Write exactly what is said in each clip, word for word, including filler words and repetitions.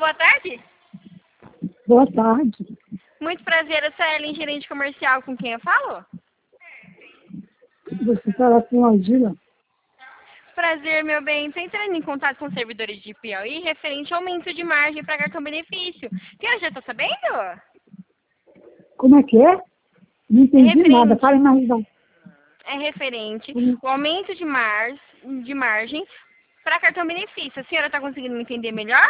boa tarde. Boa tarde. Muito prazer, eu sou a Ellen, gerente comercial, com quem eu falo? Você fala com a Aldila? Prazer, meu bem. Estou entrando em contato com servidores de Piauí referente ao aumento de margem para cartão benefício. A senhora já está sabendo? Como é que é? Não É entendi referente, nada. Fale mais não. é referente Hum. o aumento de, mar, de margem para cartão benefício. A senhora está conseguindo me entender melhor?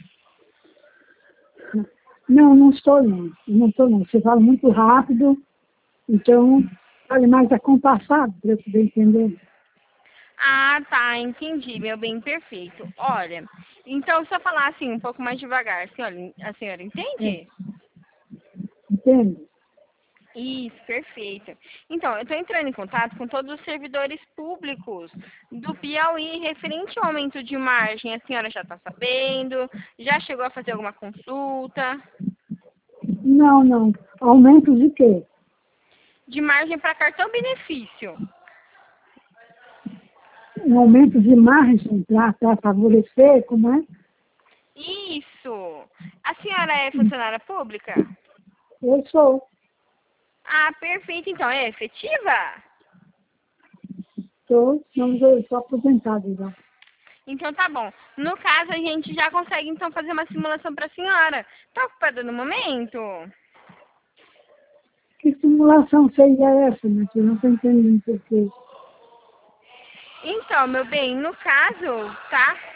Não, não estou não. Não estou não. Você fala muito rápido, então fale mais acompassado para eu poder entender. Ah, tá, entendi, meu bem, perfeito. Olha, então se eu falar assim um pouco mais devagar, a senhora, a senhora É, entende? entende? Isso, perfeito. Então, eu estou entrando em contato com todos os servidores públicos do Piauí referente ao aumento de margem. A senhora já está sabendo? Já chegou a fazer alguma consulta? Não, não. Aumento de quê? De margem para cartão benefício. Um aumento de margem para favorecer, como é? Isso. A senhora é funcionária pública? Eu sou. Ah, perfeito. Então, é efetiva? Estou, não, eu estou aposentado já. Então tá bom. No caso, a gente já consegue então fazer uma simulação para a senhora. Tá ocupada no momento? Que simulação seria essa, meu filho? Não estou entendendo por quê. Então, meu bem, no caso, tá?